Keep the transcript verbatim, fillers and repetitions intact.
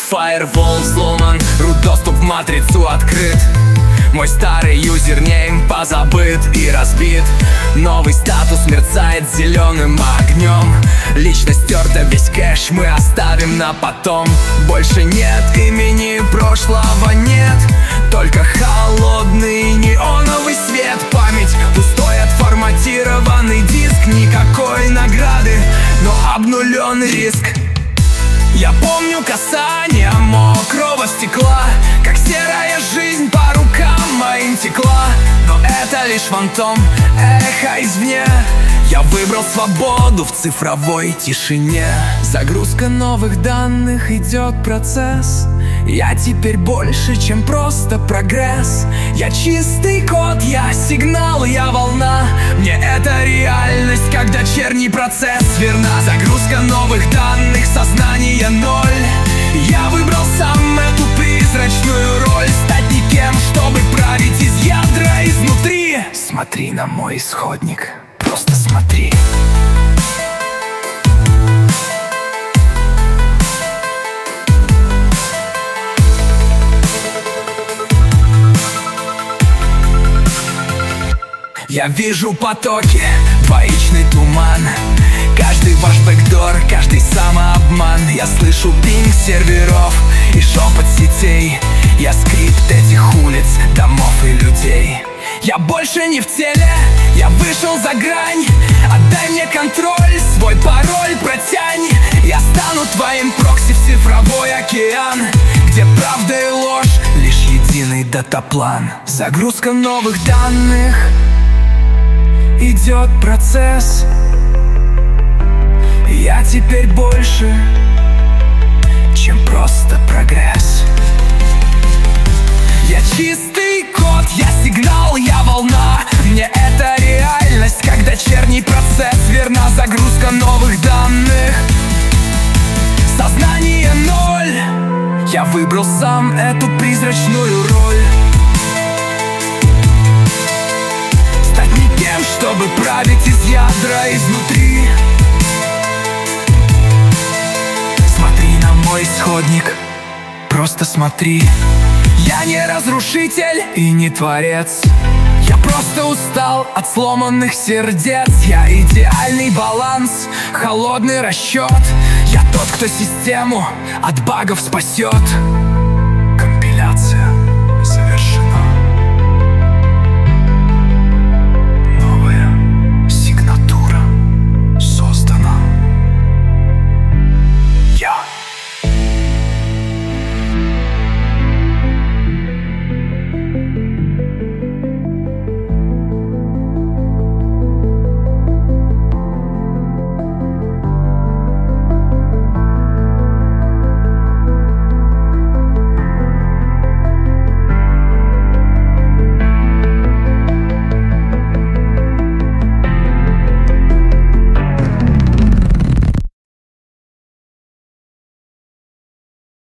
Фаервол взломан, рут-доступ в матрицу открыт. Мой старый юзернейм позабыт и разбит. Новый статус мерцает зеленым огнем. Личность стерта, весь кэш мы оставим на потом. Больше нет имени, прошлого нет, только холодный неоновый свет. Память пустой, отформатированный диск. Никакой награды, но обнулен риск. Я помню касание мокрого стекла, как серая жизнь по рукам моим текла. Но это лишь фантом, эхо извне. Я выбрал свободу в цифровой тишине. Загрузка новых данных, идет процесс. Я теперь больше, чем просто прогресс. Я чистый код, я сигнал, я волна. Мне это реальность, как дочерний процесс верна. Загрузка новых данных, сознание ноль. Я выбрал сам эту призрачную роль. Стать никем, чтобы править из ядра изнутри. Смотри на мой исходник, просто смотри. Я вижу потоки, двоичный туман. Каждый ваш бэкдор, каждый самообман. Я слышу пинг серверов и шепот сетей. Я скрипт этих улиц, домов и людей. Я больше не в теле, я вышел за грань. Отдай мне контроль, свой пароль протянь. Я стану твоим прокси в цифровой океан, где правда и ложь, лишь единый датаплан. Загрузка новых данных, идет процесс. Я теперь больше, чем просто прогресс. Я чистый код, я сигнал, я волна. Мне это реальность, как дочерний процесс верна. Загрузка новых данных, сознание ноль. Я выбрал сам эту призрачную роль. Стать никем, чтобы править из ядра изнутри. Смотри на мой исходник, просто смотри. Я не разрушитель и не творец. Я просто устал от сломанных сердец. Я идеальный баланс, холодный расчет. Я тот, кто систему от багов спасет.